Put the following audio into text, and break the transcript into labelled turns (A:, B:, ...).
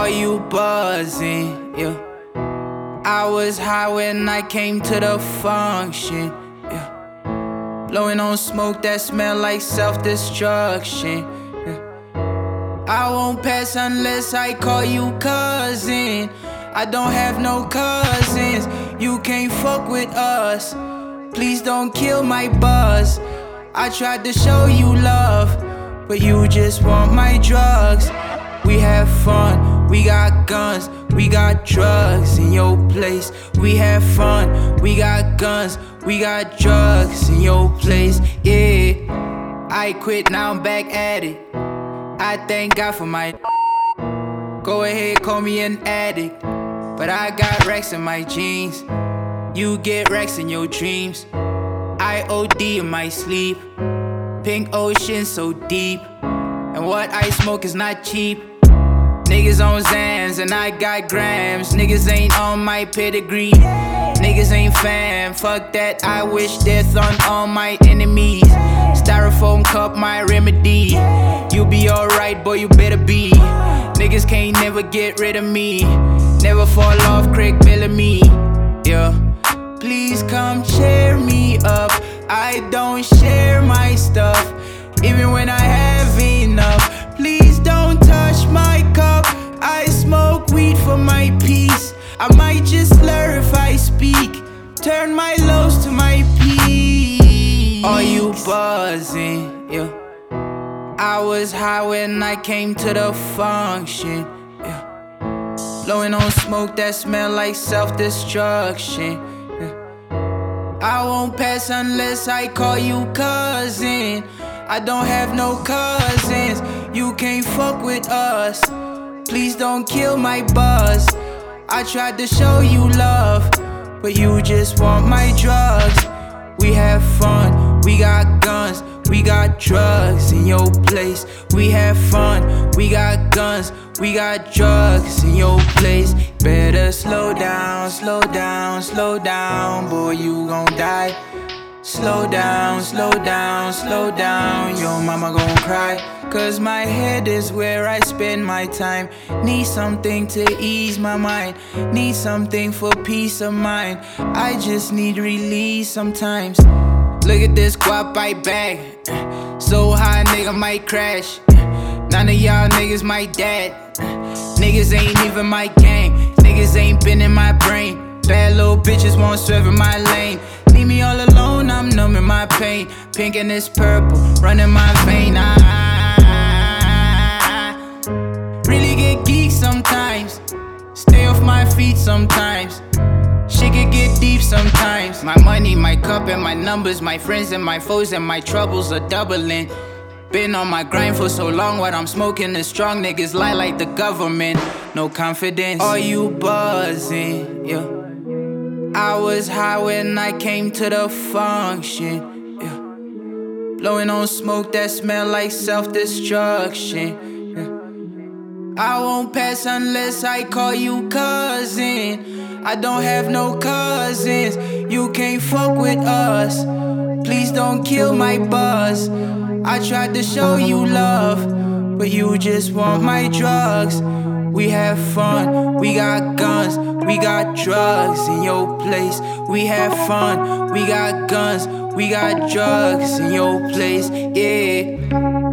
A: Are you buzzing? Yeah. I was high when I came to the function. Yeah. Blowing on smoke that smell like self-destruction. Yeah. I won't pass unless I call you cousin. I don't have no cousins. You can't fuck with us. Please don't kill my buzz. I tried to show you love, but you just want my drugs. We have fun, we got guns, we got drugs in your place. We have fun, we got guns, we got drugs in your place. Yeah, I quit, now I'm back at it. I thank God for my. Go ahead, call me an addict, but I got racks in my jeans. You get racks in your dreams. I OD in my sleep. Pink ocean so deep, and what I smoke is not cheap. Niggas on Zans and I got grams. Niggas ain't on my pedigree. Niggas ain't fam, fuck that. I wish death on all my enemies. Styrofoam cup my remedy. You be alright, boy, you better be. Niggas can't never get rid of me. Never fall off, Craig Bellamy. Yeah. Please come cheer me up. I don't share my stuff, even when I have enough. Please don't touch my cup. I smoke weed for my peace. I might just slur if I speak. Turn my lows to my peace. Are you buzzing? Yeah. I was high when I came to the function. Yeah. Blowing on smoke that smell like self-destruction. I won't pass unless I call you cousin. I don't have no cousins. You can't fuck with us. Please don't kill my buzz. I tried to show you love, but you just want my drugs. We have fun, we got guns, we got drugs in your place. We have fun, we got guns, we got drugs in your place. Better slow down, slow down, slow down, boy, you gon' die. Slow down, slow down, slow down, your mama gon' cry. Cause my head is where I spend my time. Need something to ease my mind. Need something for peace of mind. I just need release sometimes. Look at this guap I bag. So high, nigga might crash. None of y'all niggas my dad. Niggas ain't even my gang. Niggas ain't been in my brain. Bad little bitches won't swerve in my lane. Leave me all alone, I'm numbing my pain. Pink and this purple, running my vein. Really get geek sometimes. Stay off my feet sometimes. Shit could get deep sometimes. My money, my cup and my numbers. My friends and my foes and my troubles are doubling. Been on my grind for so long, what I'm smoking is strong. Niggas lie like the government, no confidence. Are you buzzing? Yeah. I was high when I came to the function. Yeah. Blowing on smoke that smell like self-destruction. Yeah. I won't pass unless I call you cousin. I don't have no cousins. You can't fuck with us. Please don't kill my buzz. I tried to show you love, but you just want my drugs. We have fun, we got guns, we got drugs in your place. We have fun, we got guns, we got drugs in your place, yeah.